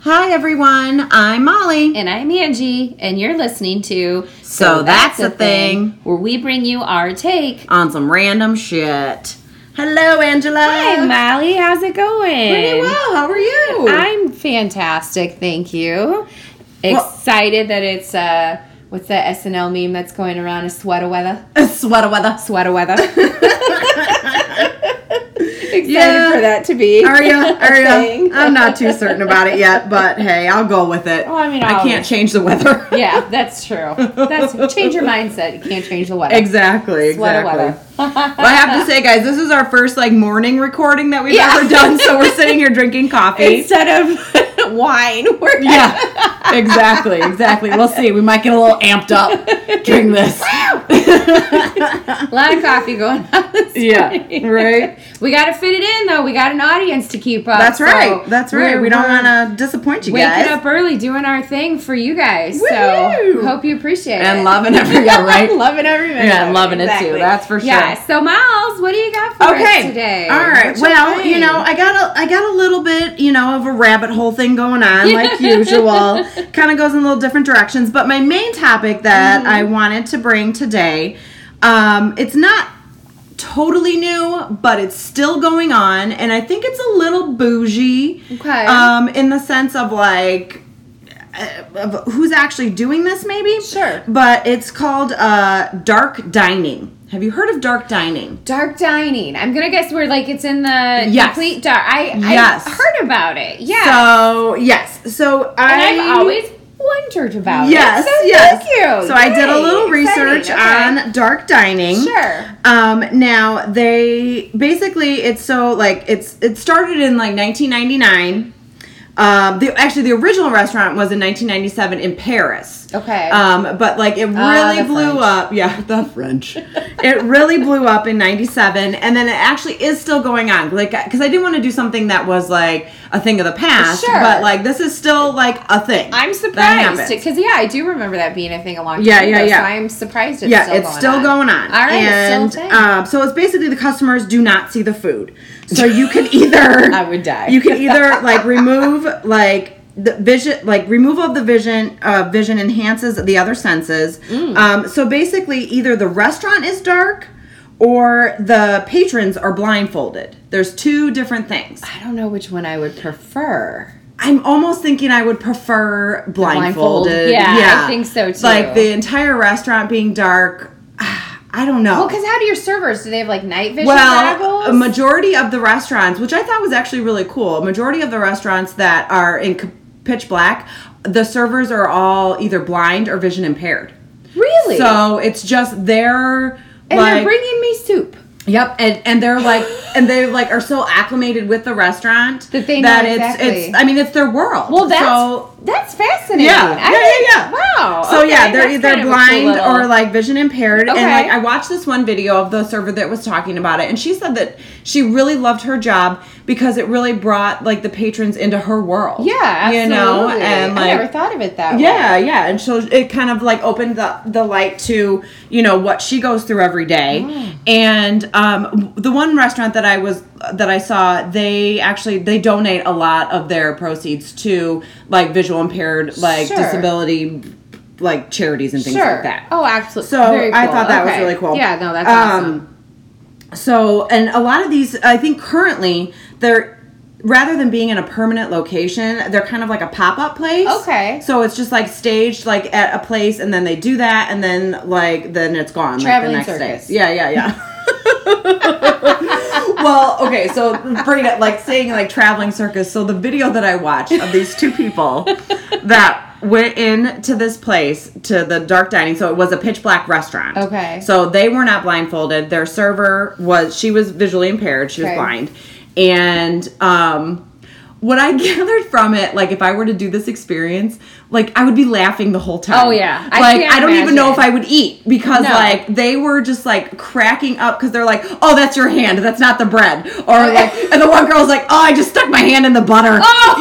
Hi everyone, I'm Molly. And I'm Angie, and you're listening to So That's a Thing, where we bring you our take on some random shit. Hello, Angela. Hi, Molly. How's it going? Pretty well. How are you? I'm fantastic, thank you. Excited that it's, what's that SNL meme that's going around? A sweater weather? Sweater weather. Sweater weather. Excited for that to be. Are you? I'm not too certain about it yet, but hey, I'll go with it. Oh, I mean, I can't change the weather. Yeah, that's true. Change your mindset. You can't change the weather. Exactly. Weather. Well, I have to say, guys, this is our first morning recording that we've ever done. So we're sitting here drinking coffee instead of wine. Exactly. We'll see. We might get a little amped up during this. A lot of coffee going on this morning. Right. We got to fit it in, though. We got an audience to keep up. That's right. We don't want to disappoint you guys. Waking up early, doing our thing for you guys. Woo-hoo! So hope you appreciate it. And loving every right? Loving every minute. Yeah, and loving it too. That's for sure. Yeah. So Miles, what do you got for us today? All right. Well, I got a little bit, of a rabbit hole thing going on like usual. Kind of goes in a little different directions, but my main topic that I wanted to bring today, it's not totally new, but it's still going on, and I think it's a little bougie. Okay. In the sense of who's actually doing this, maybe. Sure. But it's called dark dining. Have you heard of dark dining? Dark dining. I'm gonna guess where it's in the complete dark. I heard about it. Yeah. So I've always wondered about it. Yes. Thank you. So I did a little research on dark dining. Sure. Now they basically it started in 1999. The original restaurant was in 1997 in Paris. Okay. But it really blew up. Yeah, the French. It really blew up in 97, and then it actually is still going on. Because I didn't want to do something that was a thing of the past. Sure. But this is still a thing. I'm surprised because I do remember that being a thing a long time ago. Yeah. So I'm surprised it's still going on. All right, and it's still a thing. So it's basically the customers do not see the food. So you can either I would die. You can either remove the vision, removal of the vision enhances the other senses. So basically either the restaurant is dark or the patrons are blindfolded. There's two different things. I don't know which one I would prefer. I'm almost thinking I would prefer blindfolded. Yeah, I think so too. The entire restaurant being dark. I don't know. Well, because how do your servers? Do they have night vision a goggles? majority of the restaurants, which I thought was actually really cool, a majority of the restaurants that are in pitch black, the servers are all either blind or vision impaired. Really? So it's just they're they're bringing me soup. Yep, and they're and they are so acclimated with the restaurant that they know exactly. It's their world. Well, that's fascinating. Yeah. Wow. So okay, they're either blind or vision impaired. Okay. And I watched this one video of the server that was talking about it, and she said that she really loved her job because it really brought the patrons into her world. Yeah, absolutely. And I never thought of it that way. Yeah, and so it kind of opened the light to what she goes through every day. And the one restaurant that I saw, they donate a lot of their proceeds to visual impaired disability charities and things like that. Oh, absolutely. So very cool. I thought that was really cool. Yeah, no, that's awesome. So, and a lot of these, I think currently they're, rather than being in a permanent location, they're kind of like a pop-up place. Okay. So it's just staged at a place, and then they do that, and then then it's gone. Traveling the next circus. day. Yeah. Well, okay, so bring it saying traveling circus. So the video that I watched of these two people that went into this place to the dark dining. So it was a pitch black restaurant. Okay. So they were not blindfolded. Their server was visually impaired. She was blind. And what I gathered from it, if I were to do this experience, I would be laughing the whole time. Oh, yeah. I don't even know if I would eat because, they were just, cracking up because they're oh, that's your hand. That's not the bread. Or, and the one girl's oh, I just stuck my hand in the butter.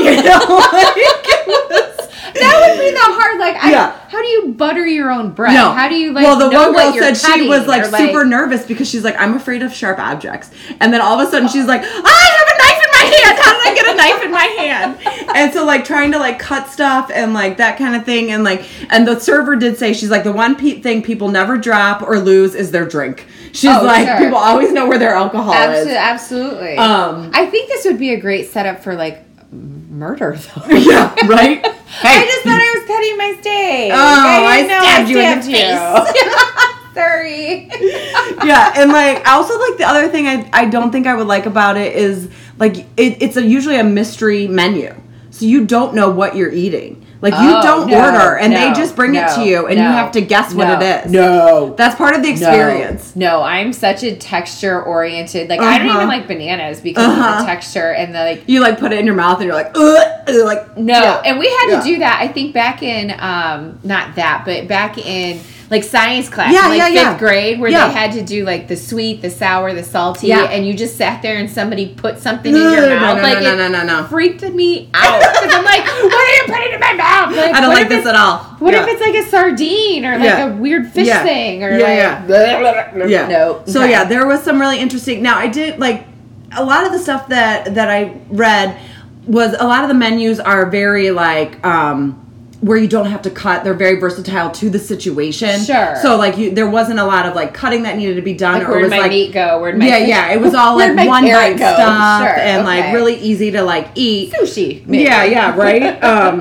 Oh! That would be the hard, how do you butter your own bread? No. How do you, well, the one girl said she was, super nervous because she's I'm afraid of sharp objects. And then all of a sudden she's I have a knife in my hand? How did I get a knife in my hand? And so like trying to like cut stuff and like that kind of thing. And the server did say, she's like, the one thing people never drop or lose is their drink. She's like, people always know where their alcohol is. Absolutely. I think this would be a great setup for like murder though. Yeah, right? Hey. I just thought I was cutting my steak. Oh, I stabbed you in the face. Sorry. Yeah, and like also like the other thing I don't think I would like about it is like it's usually a mystery menu. So you don't know what you're eating. Like, you don't order, and they just bring it to you, and you have to guess what it is. No. That's part of the experience. No, I'm such a texture-oriented. Like, I don't even like bananas because of the texture and the, like... You, like, put it in your mouth, and you're like, ugh. Like, no, and we had to do that, I think, back in, not that, but back in... Like science class in fifth grade where they had to do like the sweet, the sour, the salty, and you just sat there and somebody put something in your mouth. No. Freaked me out because I'm like, what are you putting in my mouth? Like, I don't like this at all. What if it's like a sardine or like a weird fish thing or No. So there was some really interesting. Now I did like a lot of the stuff that I read was a lot of the menus are very like. Where you don't have to cut, they're very versatile to the situation. Sure. So like there wasn't a lot of like cutting that needed to be done. Like, where'd my meat go? Where'd my fish it was all like one bite stuff and like really easy to like eat. Sushi. Maybe. Yeah, right.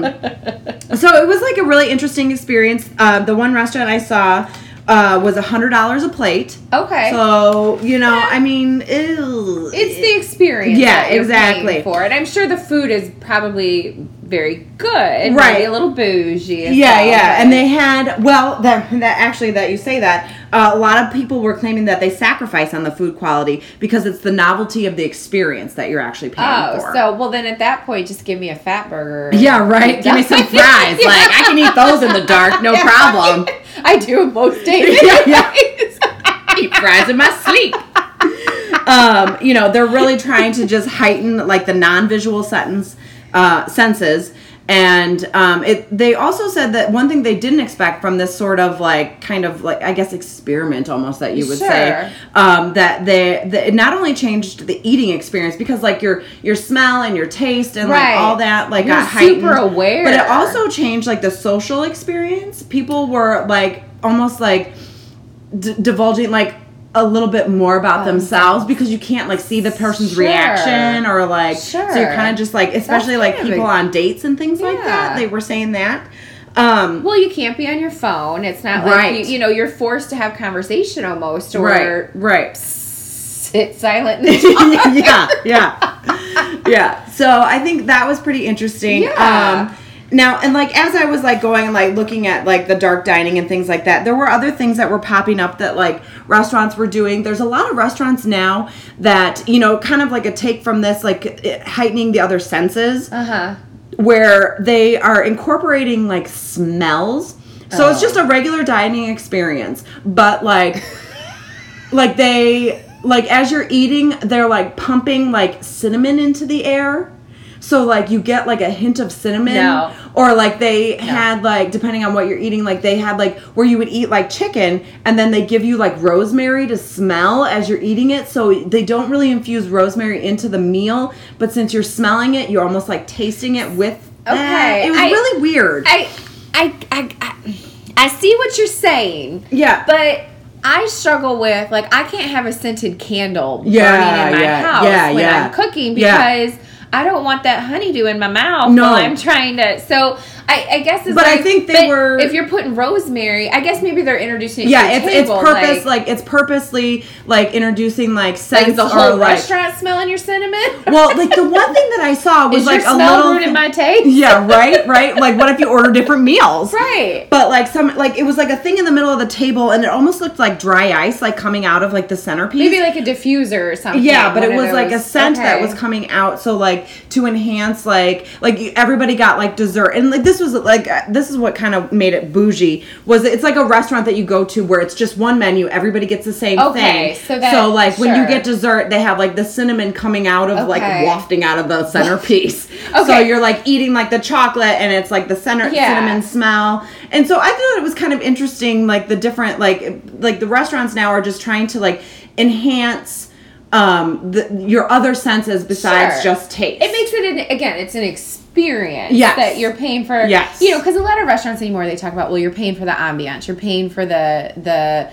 So it was like a really interesting experience. The one restaurant I saw was $100 a plate. Okay. So, I mean, it's the experience. Yeah, exactly. For it. I'm sure the food is probably very good. Right. Maybe a little bougie. Yeah. And they had, that you say that, a lot of people were claiming that they sacrifice on the food quality because it's the novelty of the experience that you're actually paying for. So, then at that point, just give me a fat burger. Yeah, right. Give me some fries. Like, I can eat those in the dark, no problem. I do most days. Eat fries in my sleep. They're really trying to just heighten like the non-visual senses. And they also said that one thing they didn't expect from this sort of like kind of like I guess experiment almost that you would say that it not only changed the eating experience because like your smell and your taste and like all that like got heightened, super aware, but it also changed like the social experience. People were like almost like divulging like a little bit more about themselves because you can't like see the person's reaction or like so you're kind of just like especially like people on dates and things like that. They were saying that. Well, you can't be on your phone. It's not like you're forced to have conversation almost or sit silent. Yeah. So I think that was pretty interesting. Now, and like as I was like going and like looking at like the dark dining and things like that, there were other things that were popping up that like restaurants were doing. There's a lot of restaurants now that, kind of like a take from this, like heightening the other senses, where they are incorporating like smells. So it's just a regular dining experience, but like, like they, like as you're eating, they're like pumping like cinnamon into the air. So, like, you get, like, a hint of cinnamon. Or, like, they had, like, depending on what you're eating, like, they had, like, where you would eat, like, chicken, and then they give you, like, rosemary to smell as you're eating it. So, they don't really infuse rosemary into the meal. But since you're smelling it, you're almost, like, tasting it with that. It was really weird. I see what you're saying. Yeah. But I struggle with, like, I can't have a scented candle burning in my house when I'm cooking because... I don't want that honeydew in my mouth while I'm trying to. So I guess it's. But I think they were. If you're putting rosemary, I guess maybe they're introducing. It's purpose like it's purposely like introducing like scents like the whole restaurant smelling your cinnamon. Well, like the one thing that I saw was like a little ruining my taste. Yeah, right. Like what if you order different meals? Right. But like it was like a thing in the middle of the table, and it almost looked like dry ice, like coming out of like the centerpiece. Maybe like a diffuser or something. Yeah, but it was like a scent that was coming out. So like to enhance like everybody got like dessert, and like this is what kind of made it bougie. Was it's like a restaurant that you go to where it's just one menu, everybody gets the same thing. So like when you get dessert, they have like the cinnamon coming out of like wafting out of the centerpiece. So you're like eating like the chocolate, and it's like the cinnamon smell. And so I thought it was kind of interesting, like the different like the restaurants now are just trying to like enhance your other senses besides just taste. It makes it it's an experience that you're paying for. Yes. You know, because a lot of restaurants anymore, they talk about, well, you're paying for the ambiance, you're paying for the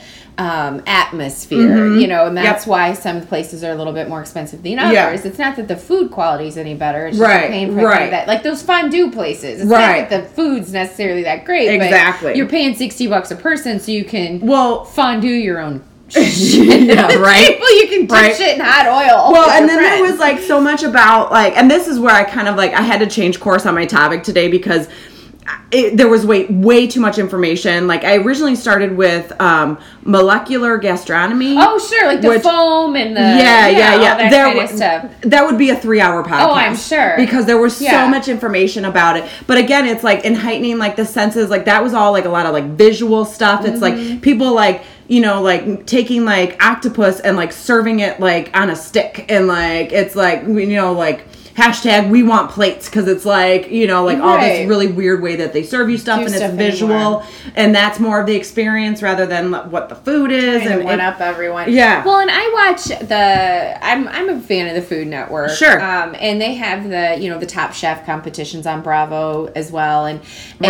atmosphere, you know, and that's why some places are a little bit more expensive than others. It's not that the food quality is any better. It's just you're paying for that. Like those fondue places. It's not that the food's necessarily that great. Exactly. But you're paying $60 a person so you can fondue your own shit. People, you can dip shit in hot oil. Well, and then there was like so much about like, and this is where I kind of like, I had to change course on my topic today because there was way too much information. Like I originally started with molecular gastronomy. Oh, sure, like the foam and the that kind of stuff. That would be a 3-hour podcast. Oh, I'm sure, because there was so much information about it. But again, it's like in heightening like the senses. Like that was all like a lot of like visual stuff. It's like people like, you know, like taking like octopus and like serving it like on a stick, and like it's like, you know, like hashtag we want plates, because it's like, you know, like all this really weird way that they serve you stuff, and it's visual anymore. And that's more of the experience rather than what the food is. And one up everyone. Yeah. Well, and I watch I'm a fan of the Food Network. Sure. And they have the, you know, the Top Chef competitions on Bravo as well, and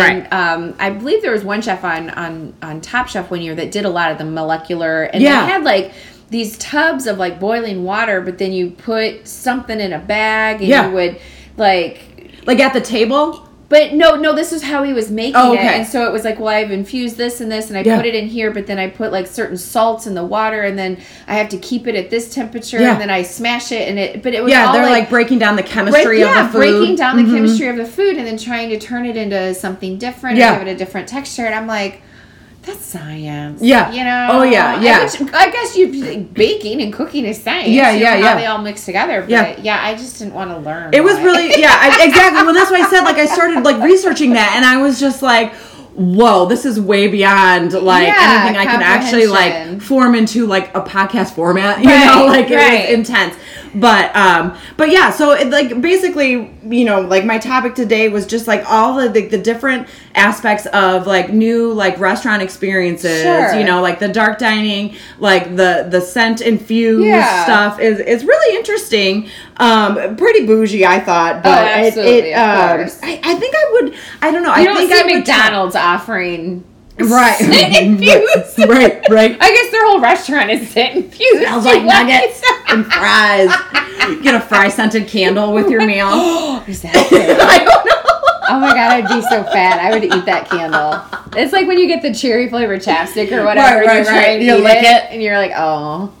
I believe there was one chef on Top Chef one year that did a lot of the molecular, and they had like these tubs of like boiling water, but then you put something in a bag and you would like at the table. But no, this is how he was making it. And so it was like, well, I've infused this and this, and I put it in here, but then I put like certain salts in the water, and then I have to keep it at this temperature, and then I smash it, and it was all they're like breaking down the chemistry of the food. breaking down the chemistry of the food, and then trying to turn it into something different and give it a different texture. And I'm like, that's science. Yeah. You know? Oh, yeah. I guess baking and cooking is science. Yeah. How they all mix together. But I just didn't want to learn. It was really, exactly. Well, that's why I said, like, I started, like, reaching that, and I was just like, whoa, this is way beyond, like, anything I can actually, like, form into, like, a podcast format. You know? Like, it was intense. But yeah, so it, like, basically, you know, like my topic today was just like all the different aspects of like new like restaurant experiences, you know, like the dark dining, like the scent infused stuff is really interesting. Pretty bougie, I thought, but absolutely, of course. I think I would, I don't know. You don't see McDonald's offering scent infused. Right. I guess their whole restaurant is scent infused. Smells like nuggets and fries. Get a fry scented candle with your meal. Is that good? I don't know. Oh my god, I'd be so fat. I would eat that candle. It's like when you get the cherry flavored chapstick or whatever. Right. You lick it, and you're like, oh.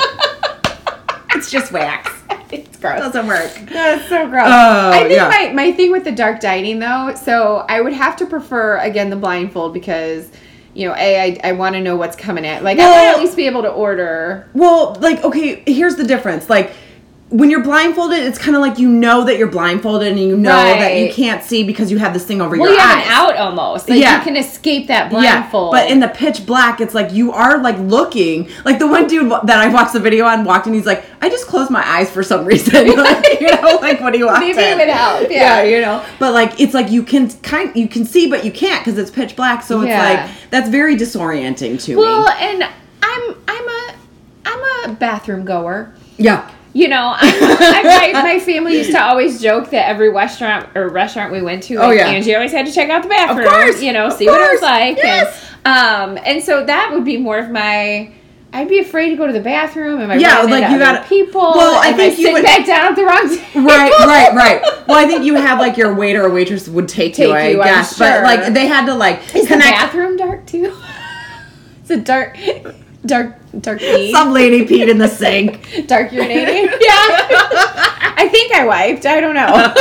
It's just wax. It's gross. It doesn't work. That's so gross. I think my thing with the dark dining, though, so I would have to prefer, again, the blindfold because, you know, I want to know what's coming at. Like, I want to at least be able to order. Well, like, okay, here's the difference. Like, when you're blindfolded, it's kind of like you know that you're blindfolded and you know that you can't see because you have this thing over your eyes. Well, you have an out almost. Like, you can escape that blindfold. Yeah, but in the pitch black, it's like you are, like, looking. Like, the one dude that I watched the video on walked in, he's like, I just closed my eyes for some reason. Like, you know, like, when he walked in. Maybe it would help, yeah, you know. But, like, it's like you can see, but you can't because it's pitch black. So it's like, that's very disorienting to me. Well, and I'm a bathroom goer. Yeah. You know, my family used to always joke that every restaurant we went to, Angie always had to check out the bathroom. Of course. You know, see what it was like. Yes. And so that would be more of my... I'd be afraid to go to the bathroom. Am I running like into you got people? Well, I think you would back down at the wrong table. Right. Well, I think you have like your waiter or waitress would take you, I guess. Sure. But like they had to like is the bathroom dark too? It's a dark pee. Some lady peed in the sink. Dark urinating? Yeah. I think I wiped. I don't know.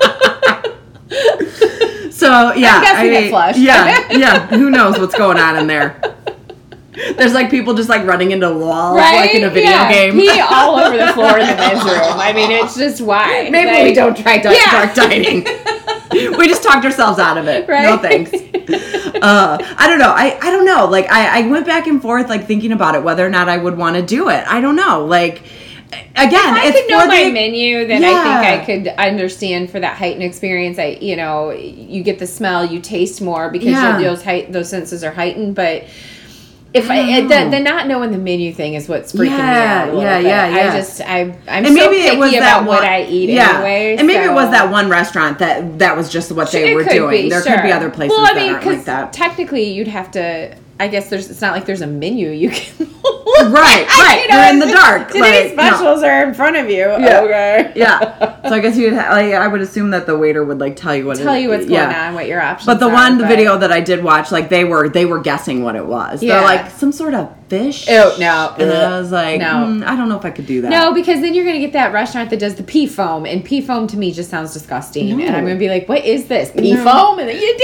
So yeah, I'm guessing it flushed. Yeah. Who knows what's going on in there? There's like people just like running into walls like in a video game. Pee all over the floor in the men's room. I mean, it's just why. Maybe we don't try dark dining. We just talked ourselves out of it. Right? No thanks. I don't know. I don't know. Like I went back and forth like thinking about it whether or not I would want to do it. I don't know. Like again, if I could know my menu, then I think I could understand for that heightened experience. You get the smell, you taste more because those senses are heightened. But If the not knowing the menu thing is what's freaking me out a little bit. I'm so picky about what I eat anyway. And maybe it was that one restaurant that was just what they were doing. There could be other places that aren't like that. Technically, you'd have to. I guess it's not like there's a menu you can. Right. You're in the dark. Today's specials are in front of you. Yeah. Okay. Yeah. So I guess I would assume that the waiter would tell you what's going on, what your options are. But the video that I did watch, they were guessing what it was. Yeah. They're like some sort of fish. Oh no. And I was like, I don't know if I could do that. No, because then you're gonna get that restaurant that does the pea foam, and pea foam to me just sounds disgusting. No. And I'm gonna be like, what is this? Pea foam? And then you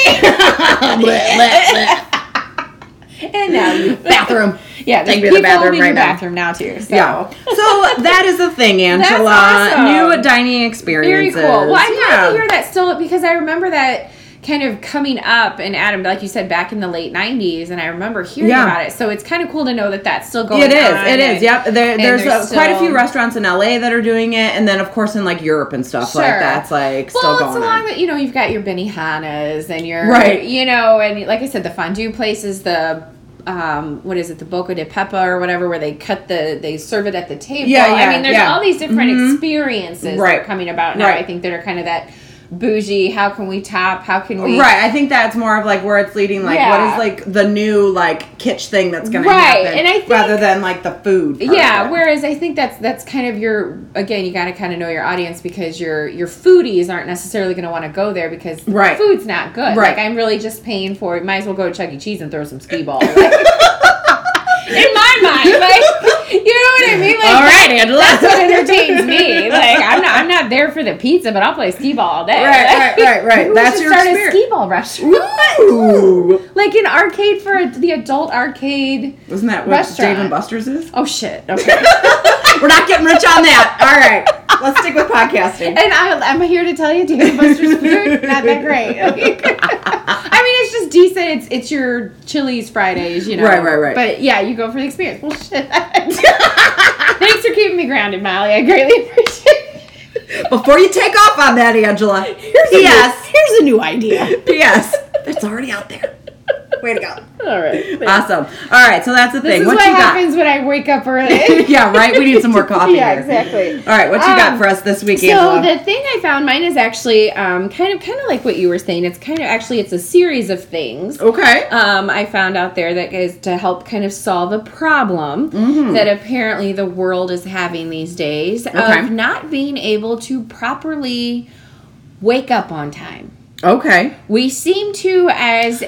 ding. And now you bathroom. Yeah, take me to the bathroom right now. Bathroom now too. So. Yeah. So that is the thing, Angela. That's awesome. New dining experiences. Very cool. Well, I'm glad to hear that still because I remember that kind of coming up, and Adam, like you said, back in the late 90s, and I remember hearing about it. So it's kind of cool to know that that's still going on. It is. Yep. There's quite a few restaurants in LA that are doing it, and then of course in Europe and stuff that's still going on. Well, it's along that you've got your Benihanas and your and like I said, the fondue places, the what is it, the Boca de Pepa or whatever, where they serve it at the table. I mean, there's all these different experiences that are coming about now. I think that are kind of that bougie, how can we I think that's more of where it's leading, what is the new kitsch thing that's gonna happen, and I think, rather than the food part whereas I think that's kind of you gotta kind of know your audience, because your foodies aren't necessarily gonna want to go there because food's not good. I'm really just paying for it. Might as well go to Chuck E. Cheese and throw some skee balls. In my mind, you know what I mean? All right, Angela. That's what entertains me. I'm not there for the pizza, but I'll play skee ball all day. Right. That's your start a skee ball restaurant. Ooh. An arcade for the adult arcade. Isn't that what Dave & Buster's is? Oh shit. Okay. We're not getting rich on that. All right. Let's stick with podcasting. And I'm here to tell you, Dave & Buster's food, not that great. Okay. I mean, it's just decent. It's your Chili's Fridays, Right. But yeah, you go for the experience. Well, shit. Thanks for keeping me grounded, Molly. I greatly appreciate it. Before you take off on that, Angela, here's a new idea. P.S. It's already out there. Way to go. All right. Thanks. Awesome. All right, so that's the thing. This is what happens when I wake up early. Yeah, right? We need some more coffee here. Exactly. All right, what you got for us this week, Angela? So the thing I found, mine is actually kind of like what you were saying. It's kind of it's a series of things. Okay. I found out there that is to help kind of solve a problem that apparently the world is having these days of not being able to properly wake up on time. Okay. We seem to, as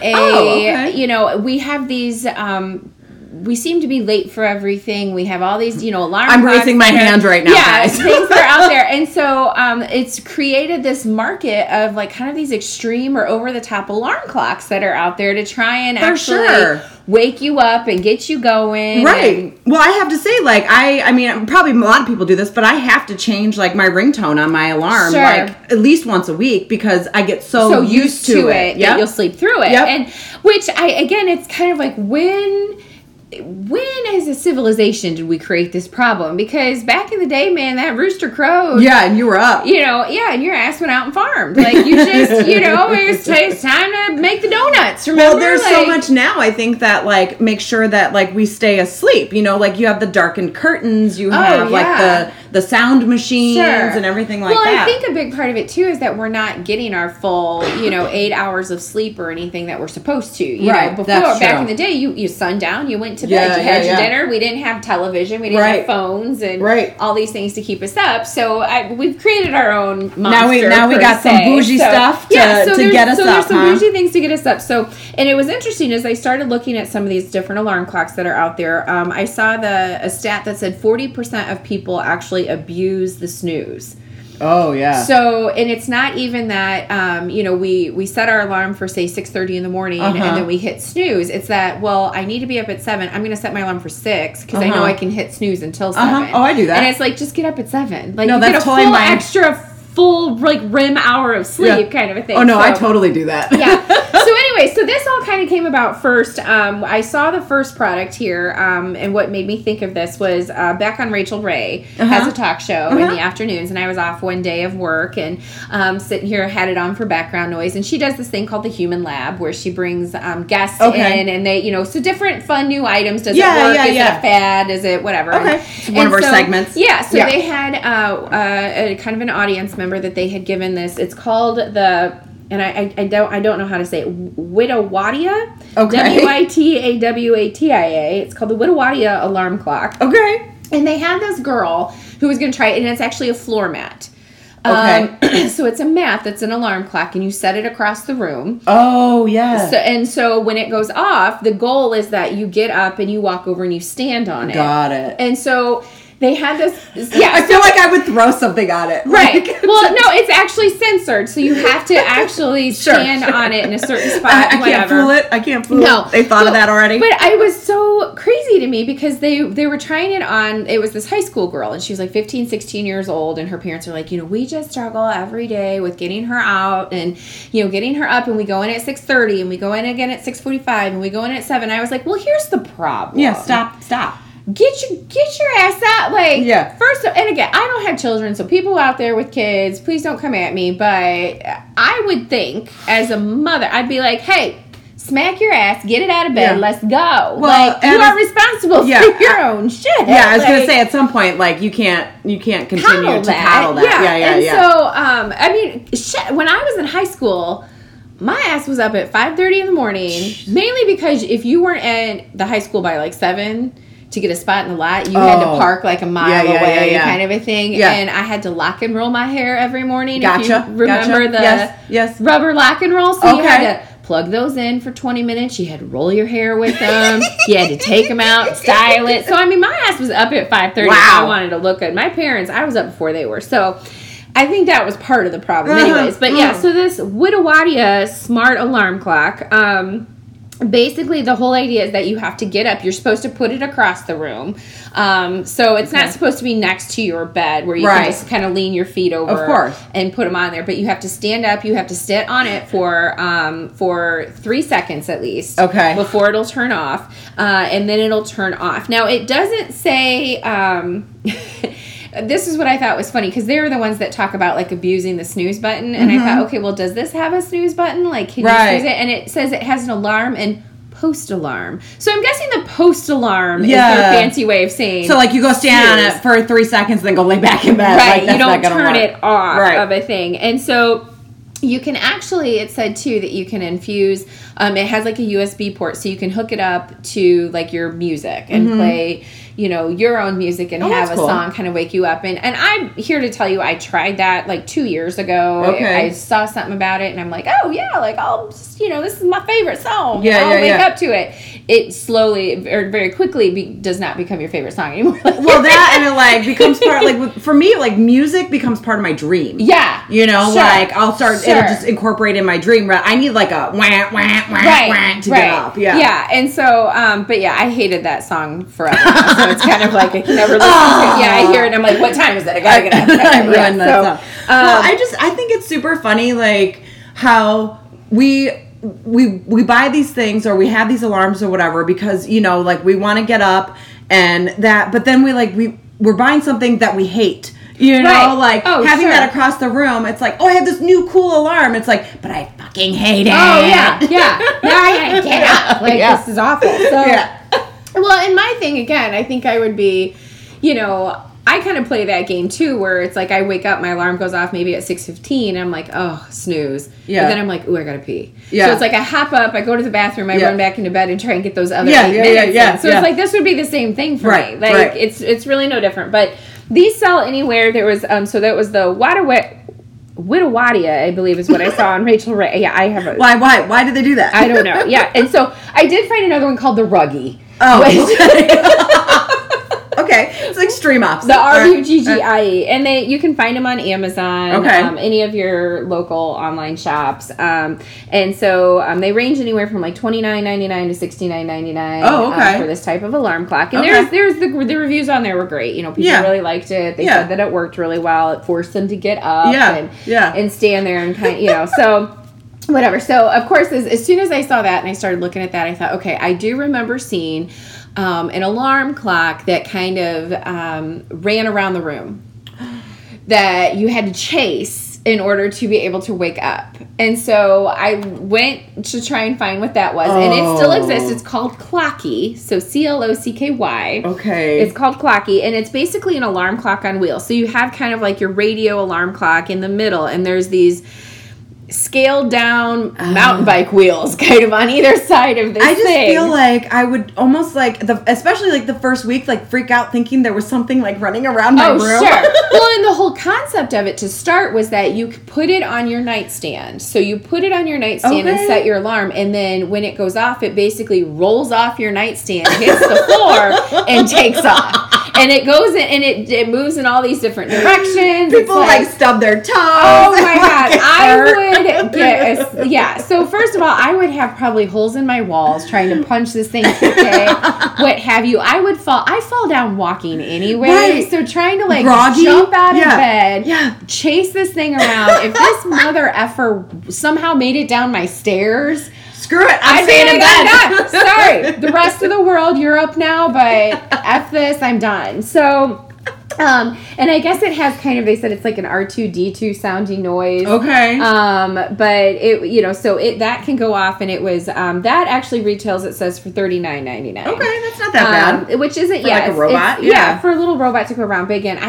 we have these, we seem to be late for everything. We have all these, alarm I'm raising my hand right now, guys. Things that are out there. And so it's created this market of kind of these extreme or over-the-top alarm clocks that are out there to try and wake you up and get you going. Right. Well, I have to say, I mean, probably a lot of people do this, but I have to change, my ringtone on my alarm, at least once a week, because I get so used to it that you'll sleep through it. Yep. And which, it's kind of when as a civilization did we create this problem? Because back in the day, man, that rooster crowed. Yeah, and you were up. And your ass went out and farmed. You just, it's time to make the donuts. Remember? Well, there's so much now, I think, that, make sure that, we stay asleep. You have the darkened curtains. You have, the sound machines and everything that. Well, I think a big part of it, too, is that we're not getting our full, 8 hours of sleep or anything that we're supposed to. Before, back in the day, you sundown, you went to bed, you had your dinner. We didn't have television. We didn't have phones and all these things to keep us up. So we've created our own monster. Now we got some bougie stuff to get us up. So there's some bougie things to get us up. So, and it was interesting as I started looking at some of these different alarm clocks that are out there. I saw a stat that said 40% of people actually abuse the snooze. Oh, yeah. So, and it's not even that, we set our alarm for, say, 6:30 in the morning, and then we hit snooze. It's that, I need to be up at 7. I'm going to set my alarm for 6, because I know I can hit snooze until 7. Oh, I do that. And it's just get up at 7. No, you that's get a full extra full REM hour of sleep kind of a thing. Oh, no, I totally do that. Yeah. So anyway, so this all kind of came about first. I saw the first product here, and what made me think of this was back on Rachel Ray has a talk show in the afternoons, and I was off one day of work and sitting here, had it on for background noise, and she does this thing called the Human Lab where she brings guests in, and they, so different fun new items. Does it work? Is it a fad? Is it whatever? Okay, it's one of our segments. Yeah, so they had a kind of an audience member that they had given this. It's called and I don't know how to say it. Witawatia. Okay. Witawatia. It's called the Witawatia alarm clock. Okay. And they had this girl who was going to try it, and it's actually a floor mat. Okay. So it's a mat that's an alarm clock, and you set it across the room. Oh, yeah. So when it goes off, the goal is that you get up and you walk over and you stand on it. Got it. And so they had this. Yeah, I feel like I would throw something on it. Right. Well, no, it's actually censored, so you have to actually stand on it in a certain spot. I can't fool it. I can't fool it. They thought of that already. But it was so crazy to me because they were trying it on. It was this high school girl, and she was like 15, 16 years old, and her parents are like, we just struggle every day with getting her out and, getting her up, and we go in at 6:30, and we go in again at 6:45, and we go in at 7. I was like, well, here's the problem. Yeah, stop. Get your ass out. First, and again, I don't have children, so people out there with kids, please don't come at me, but I would think, as a mother, I'd be like, hey, smack your ass, get it out of bed, let's go. Well, you are responsible for your own shit. Yeah, I was going to say, at some point, you can't continue to coddle that. So, when I was in high school, my ass was up at 5:30 in the morning, mainly because if you weren't at the high school by 7 to get a spot in the lot, you had to park a mile away, kind of a thing. Yeah. And I had to lock and roll my hair every morning. Gotcha. If you remember the rubber lock and roll. So you had to plug those in for 20 minutes. You had to roll your hair with them. You had to take them out, style it. So, my ass was up at 5:30. Wow. I wanted to look good. My parents, I was up before they were. So, I think that was part of the problem anyways. But so this Witawatia smart alarm clock, basically the whole idea is that you have to get up. You're supposed to put it across the room. So it's not supposed to be next to your bed where you can just kind of lean your feet over and put them on there. But you have to stand up. You have to sit on it for 3 seconds at least before it'll turn off. And then it'll turn off. Now, it doesn't say... This is what I thought was funny, because they're the ones that talk about, abusing the snooze button. And I thought, okay, well, does this have a snooze button? Can you snooze it? And it says it has an alarm and post-alarm. So I'm guessing the post-alarm is their fancy way of saying... So, you go stand on it for 3 seconds and then go lay back in bed. Right, you don't turn it off of a thing. And so... You can actually, it said too that you can infuse, it has a USB port, so you can hook it up to your music and play, your own music and have a song kind of wake you up. And I'm here to tell you, I tried that 2 years ago. I saw something about it and I'm like, oh yeah, I'll just, this is my favorite song. I'll wake up to it. It slowly or very quickly does not become your favorite song anymore. Well, that and it becomes part, for me, music becomes part of my dream. Yeah. I'll start, it'll just incorporate in my dream. I need a wah, wah, wah, wah to get up. Yeah. Yeah. And so, but yeah, I hated that song forever. So it's kind of I can never listen to it. Yeah, I hear it and I'm like, what time is it? I gotta get up. I ruined that song. Well, I think it's super funny, how we buy these things or we have these alarms or whatever because, we want to get up and that, but then we're buying something that we hate. Having that across the room, it's I have this new cool alarm. It's but I fucking hate it. Oh, yeah. Now I gotta get up. This is awful. So, well, and my thing, again, I think I would be, I kind of play that game, too, where it's I wake up, my alarm goes off maybe at 6:15, and I'm like, oh, snooze. Yeah. But then I'm like, ooh, I gotta pee. Yeah. So it's I hop up, I go to the bathroom, I run back into bed and try and get those other 8 minutes in. So it's this would be the same thing for me. It's really no different. But these sell anywhere. There was, so that was the Witawatia, I believe is what I saw on Rachel Ray. Yeah, I have a... Why did they do that? I don't know. Yeah, and so I did find another one called the Ruggie. Oh, okay. It's extreme opposite. The Ruggie. And you can find them on Amazon, any of your local online shops. And so they range anywhere from $29.99 to $69.99 for this type of alarm clock. And there's the reviews on there were great. People really liked it. They said that it worked really well. It forced them to get up and stand there and so whatever. So, of course, as soon as I saw that and I started looking at that, I thought, okay, I do remember seeing an alarm clock that kind of ran around the room that you had to chase in order to be able to wake up. And so I went to try and find what that was. And it still exists. It's called Clocky. So Clocky. Okay. It's called Clocky. And it's basically an alarm clock on wheels. So you have kind of like your radio alarm clock in the middle. And there's these scaled down mountain bike wheels kind of on either side of this thing. Feel like I would almost especially like the first week, like freak out thinking there was something like running around my room. Sure. Well, and the whole concept of it to start was that you could put it on your nightstand. So you put it on your nightstand and set your alarm, and then when it goes off, it basically rolls off your nightstand, hits the floor, and takes off. And it goes in, and it moves in all these different directions. People like stub their toes. Oh my God. I would get so first of all, I would have probably holes in my walls trying to punch this thing today, what have you. I fall down walking anyway. Right. So trying to like groggy, jump out of bed, chase this thing around. If this mother effer somehow made it down my stairs, screw it. I'm staying in bed. Sorry. The rest of the world, you're up now, but F this, I'm done. So, and I guess it has kind of, they said it's like an R2-D2 sounding noise. Okay. But it, so that can go off, and it was, that actually retails, it says, for $39.99. Okay, that's not that bad. Which isn't, for like a robot? Yeah, for a little robot to go around. But again,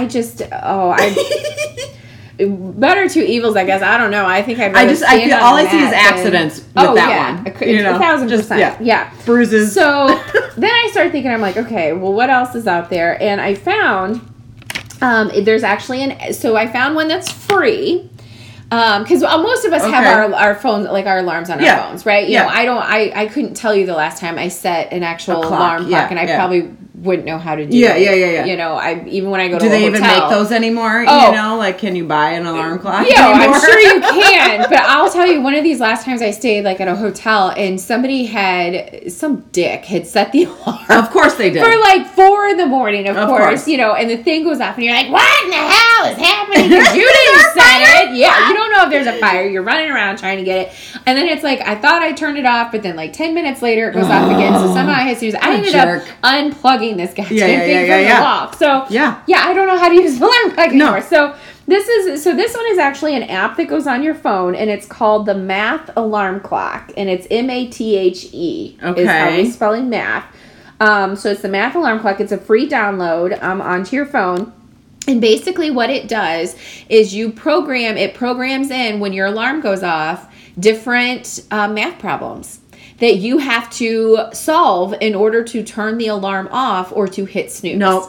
better two evils, I guess. I don't know. I think I'd rather I feel all I see is accidents with that one. 1,000%. Yeah. Bruises. So then I started thinking, I'm like, okay, well, what else is out there? And I found there's actually so I found one that's free. Because most of us have our phones, like our alarms on our phones, right? You know, I couldn't tell you the last time I set an actual alarm clock, and I probably wouldn't know how to do it. You know, even when I go to a hotel. Do they even make those anymore? You know, like, can you buy an alarm clock Yeah, anymore? I'm sure you can. But I'll tell you, one of these last times I stayed, like, at a hotel, and some dick had set the alarm. Of course they did. For, like, 4 in the morning, of course. You know, and the thing goes off, and you're like, what in the hell is happening? Because you didn't set it. Yeah, you don't know if there's a fire. You're running around trying to get it. And then it's like, I thought I turned it off, but then, like, 10 minutes later, it goes off again. So somehow I had to use it. I ended up unplugging this goddamn thing from the wall. So, I don't know how to use the alarm clock anymore. So this one is actually an app that goes on your phone, and it's called the Math Alarm Clock, and it's MATHE is how we're spelling math. So it's the Math Alarm Clock. It's a free download onto your phone. And basically what it does is it programs in when your alarm goes off different math problems that you have to solve in order to turn the alarm off or to hit snooze. No.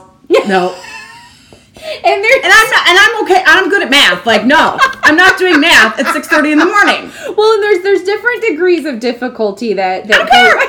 And I'm okay. I'm good at math. Like, no, I'm not doing math at 6:30 in the morning. Well, and there's different degrees of difficulty that I don't care.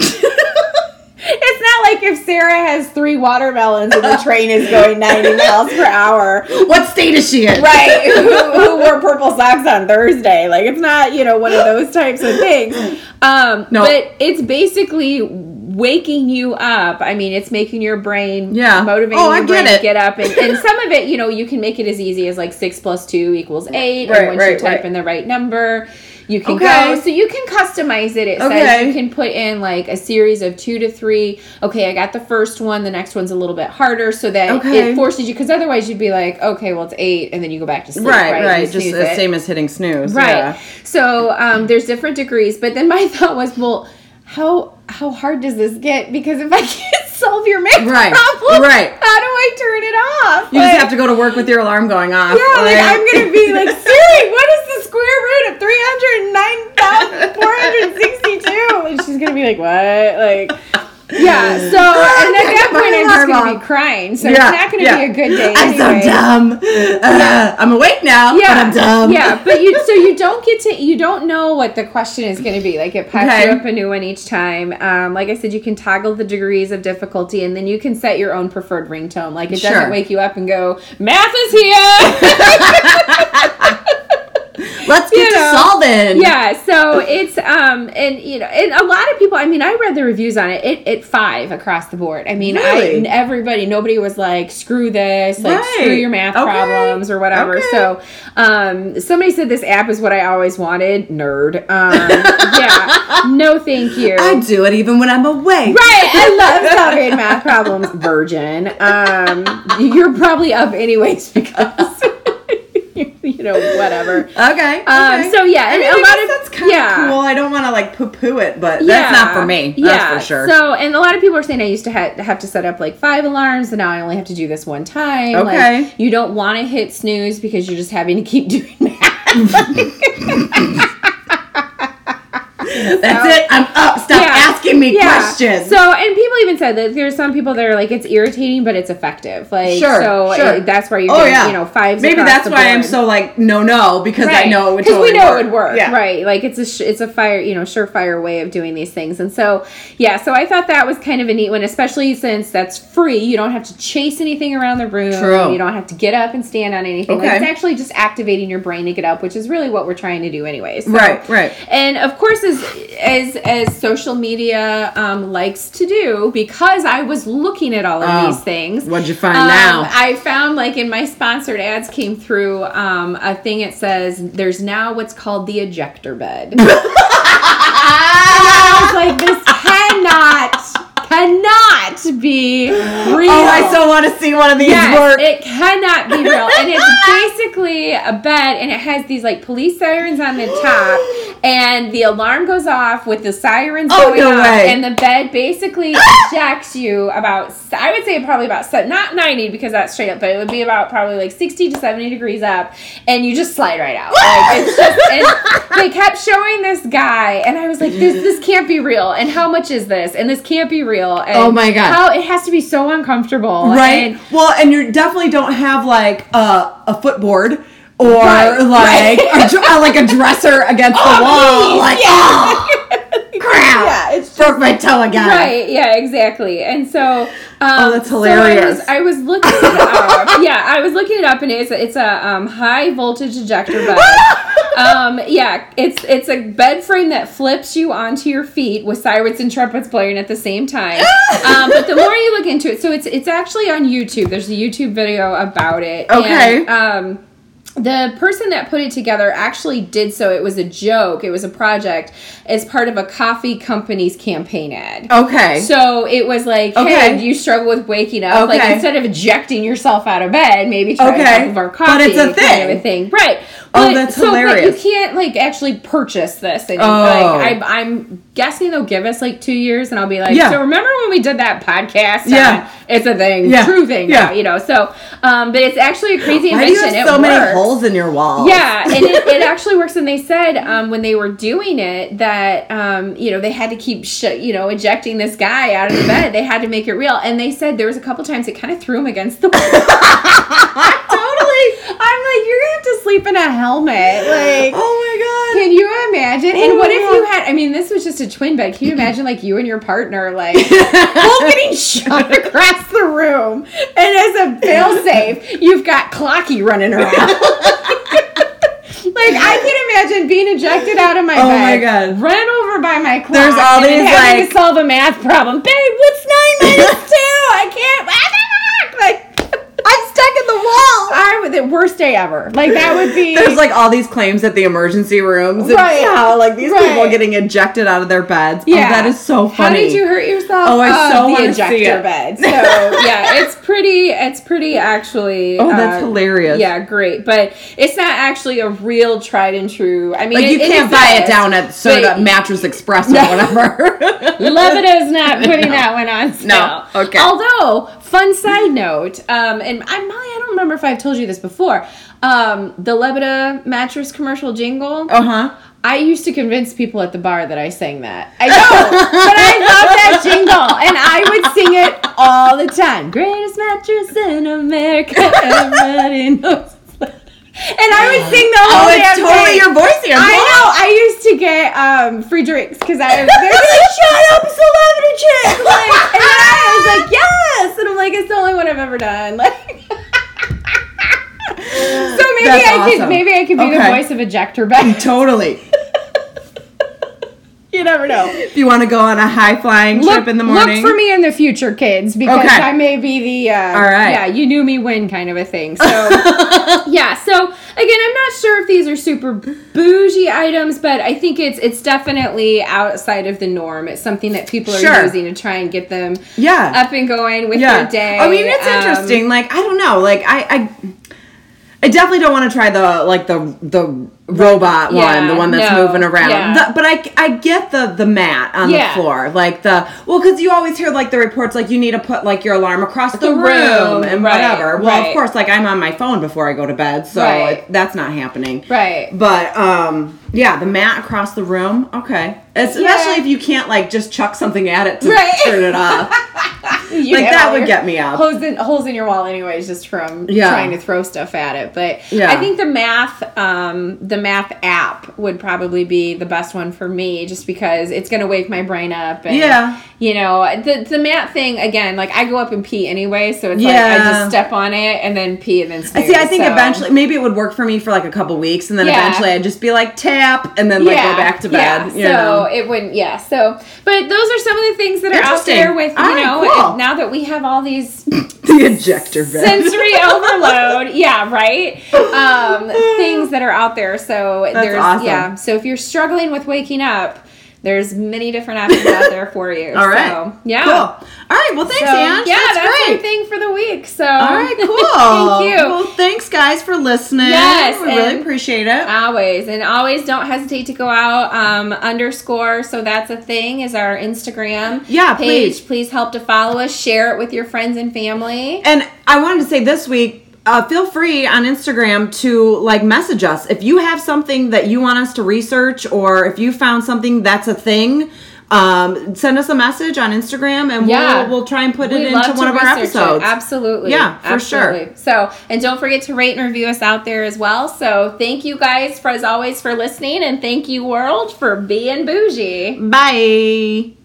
It's not like if Sarah has 3 watermelons and the train is going 90 miles per hour. What state is she in? Right. Who wore purple socks on Thursday? Like, it's not, one of those types of things. No. But it's basically waking you up. I mean, it's making your brain, motivating your brain to get up. And some of it, you can make it as easy as like 6 + 2 = 8. And once you type in the right number, you can go. So you can customize it. It says you can put in like a series of 2 to 3. Okay, I got the first one. The next one's a little bit harder so that it forces you. Because otherwise you'd be like, okay, well, it's 8. And then you go back to sleep. Right. Just the same as hitting snooze. Right. Yeah. So there's different degrees. But then my thought was, well, how hard does this get? Because if I can't solve your math problem, how do I turn it off? You just have to go to work with your alarm going off. Yeah, like I'm going to be like, Siri, what is the square root of 309,462? And she's going to be like, what? Like... Yeah, so, and at that point, I'm just going to be crying, so it's not going to be a good day anyway. I'm so dumb. I'm awake now, but I'm dumb. Yeah, but you don't know what the question is going to be. Like, it pops you up a new one each time. Like I said, you can toggle the degrees of difficulty, and then you can set your own preferred ringtone. Like, it doesn't wake you up and go, math is here! Let's get to solving. Yeah, so it's and a lot of people. I mean, I read the reviews on it 5 across the board. I mean, really? Nobody was like, screw this, like screw your math problems or whatever. Okay. So somebody said this app is what I always wanted. Nerd. Yeah, no, thank you. I do it even when I'm away. Right, I love solving math problems. Virgin. You're probably up anyways because. Whatever. Okay. So yeah, and a lot of that's kind of cool. I don't want to like poo-poo it, but that's not for me. That's for sure. So, and a lot of people are saying I used to have to set up like 5 alarms, and now I only have to do this one time. Okay. Like, you don't want to hit snooze because you're just having to keep doing that. That's it. I'm up. Stop asking me questions. So, and people even said that there's some people that are like, it's irritating, but it's effective. Like, sure. That's why you get, 5s. Maybe that's why I'm so like, no, because I know it would totally work. Because we know it would work. Yeah. Right. Like, it's a fire, surefire way of doing these things. And so, so I thought that was kind of a neat one, especially since that's free. You don't have to chase anything around the room. True. You don't have to get up and stand on anything. Okay. Like, it's actually just activating your brain to get up, which is really what we're trying to do anyways. So, right. And of course, as social media likes to do, because I was looking at all of these things. What'd you find now? I found, like, in my sponsored ads came through a thing. It says there's now what's called the ejector bed. And I was like, this cannot be real. Oh, I so want to see one of these work. It cannot be real. And it's basically a bed, and it has these like police sirens on the top, and the alarm goes off with the sirens going off, and the bed basically ejects you about, I would say probably about, not 90 because that's straight up, but it would be about probably like 60 to 70 degrees up, and you just slide right out. Like, it's just, and they kept showing this guy, and I was like, this can't be real, and how much is this? And this can't be real. And oh my God. How it has to be so uncomfortable. Right. And you definitely don't have like a footboard or like a dresser against the wall. Like, crap. Yeah, it's broke my toe again. Right. Yeah, exactly. And so that's hilarious. So I was looking it up. I was looking it up, and it's a high voltage ejector bed. It's a bed frame that flips you onto your feet with sirens and trumpets blaring at the same time. But the more you look into it, so it's actually on YouTube. There's a YouTube video about it. Okay. And, the person that put it together actually did so. It was a joke. It was a project as part of a coffee company's campaign ad. Okay. So it was like, hey, do you struggle with waking up? Like, instead of ejecting yourself out of bed, maybe try a cup of our coffee. But it's a thing. Kind of a thing. Right. That's hilarious. But you can't like actually purchase this. And like, I'm guessing they'll give us like 2 years, and I'll be like, so remember when we did that podcast? It's a thing. True thing. Yeah. So, but it's actually a crazy invention. Why do you have so many holes in your walls? Yeah, and it actually works. And they said when they were doing it that they had to keep ejecting this guy out of the bed. They had to make it real, and they said there was a couple times it kind of threw him against the wall. I'm like, you're gonna have to sleep in a helmet. Like, oh my God. Can you imagine? And what if you had, I mean, this was just a twin bed. Can you imagine, like, you and your partner, like, both getting shot across the room, and as a fail-safe, you've got Clocky running around. Like, I can imagine being ejected out of my bed. Oh my God. Run over by my clock. There's all these, having to solve a math problem. Babe, what's 9 minutes 2? I can't. Like, I'm stuck in the wall. The worst day ever. Like, that would be. There's like all these claims at the emergency rooms. Right. How like these people getting ejected out of their beds. Yeah. Oh, that is so funny. How did you hurt yourself? Oh, I so want to see it. The ejector bed. So yeah, it's pretty actually. Oh, that's hilarious. Yeah, great. But it's not actually a real tried and true. I mean, like you can't buy it down at Mattress Express or whatever. Levida's not putting that one on sale. No. Okay. Although, fun side note, and I don't remember if I've told you this before. The Lebeda mattress commercial jingle. I used to convince people at the bar that I sang that. I know, but I love that jingle, and I would sing it all the time. Greatest mattress in America, everybody knows. And I would sing the whole damn thing. Oh, it's totally your voice here. I know. I used to get free drinks because they'd be like, shut up, it's a Levida chick. Like, and I was like, yes. And I'm like, it's the only one I've ever done. Like, maybe I could be the voice of ejector bag. Totally. You never know. If you want to go on a high-flying trip in the morning. Look for me in the future, kids, because I may be the, all right. Yeah, you knew me when kind of a thing. So, yeah. So, again, I'm not sure if these are super bougie items, but I think it's definitely outside of the norm. It's something that people are using to try and get them up and going with their day. I mean, it's interesting. Like, I don't know. Like, I definitely don't want to try the robot one, the one that's moving around. Yeah. But I get the mat on the floor, like because you always hear like the reports like you need to put like your alarm across the room and whatever. Well, of course, like I'm on my phone before I go to bed, so that's not happening. Right. But the mat across the room, okay. Especially if you can't like just chuck something at it to turn it off. That would get me up. Holes in your wall, anyways, just from trying to throw stuff at it. But I think the math app would probably be the best one for me, just because it's going to wake my brain up. And, you know, the math thing, again, like I go up and pee anyway, so it's like I just step on it and then pee and then snooze. See, I think eventually, maybe it would work for me for like a couple weeks, and then eventually I'd just be like tap and then like go back to bed. You know? It wouldn't, but those are some of the things that are out there with, cool. now that we have all these the ejector bed. Sensory overload. Things that are out there. So that's awesome. So if you're struggling with waking up, there's many different options out there for you. All right. So, cool. All right. Well, thanks, Ange. That's great. our thing for the week. So all right, cool. Thank you. Well, thanks, guys, for listening. Yes, we really appreciate it. Always don't hesitate to go out. _ so that's a thing is our Instagram page. Please help to follow us. Share it with your friends and family. And I wanted to say this week, feel free on Instagram to like message us if you have something that you want us to research, or if you found something that's a thing. Send us a message on Instagram, and we'll try and put it into one of our episodes. Absolutely. For sure. So, and don't forget to rate and review us out there as well. So thank you guys as always for listening, and thank you world for being bougie. Bye.